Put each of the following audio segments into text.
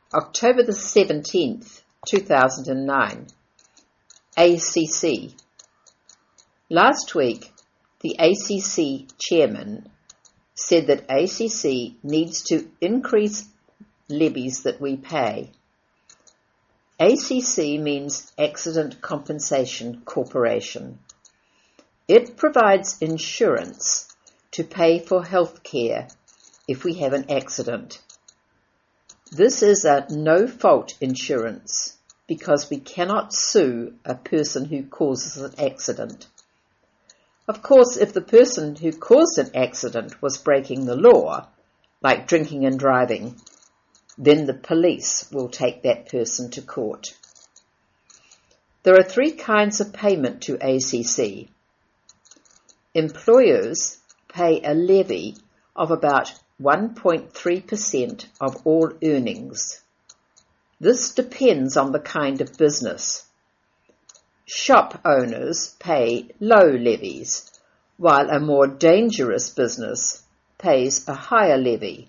October the 17th, 2009. ACC. Last week, the ACC chairman said that ACC needs to increase levies that we pay. ACC means Accident Compensation Corporation. It provides insurance to pay for health care if we have an accident. This is a no-fault insurance because we cannot sue a person who causes an accident. Of course, if the person who caused an accident was breaking the law, like drinking and driving, then the police will take that person to court. There are 3 kinds of payment to ACC. Employers pay a levy of about 1.3% of all earnings. This depends on the kind of business. Shop owners pay low levies, while a more dangerous business pays a higher levy.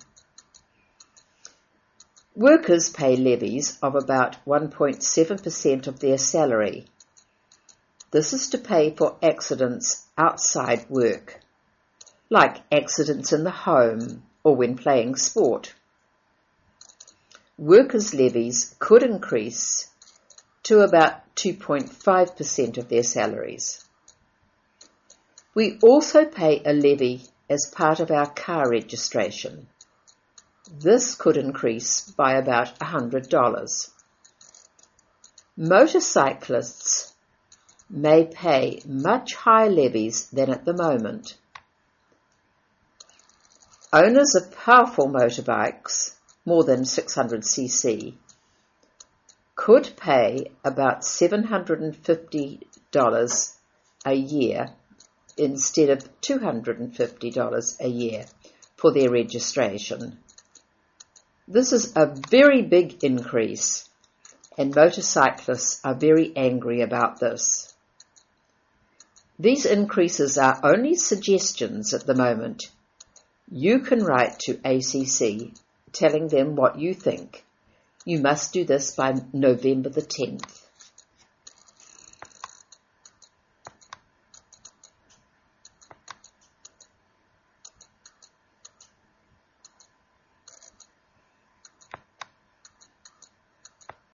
Workers pay levies of about 1.7% of their salary. This is to pay for accidents outside work, like accidents in the home or when playing sport. Workers' levies could increase to about 2.5% of their salaries. We also pay a levy as part of our car registration. This could increase by about $100. Motorcyclists may pay much higher levies than at the moment. Owners of powerful motorbikes, more than 600cc, could pay about $750 a year instead of $250 a year for their registration. This is a very big increase, and motorcyclists are very angry about this. These increases are only suggestions at the moment. You can write to ACC telling them what you think. You must do this by November the 10th.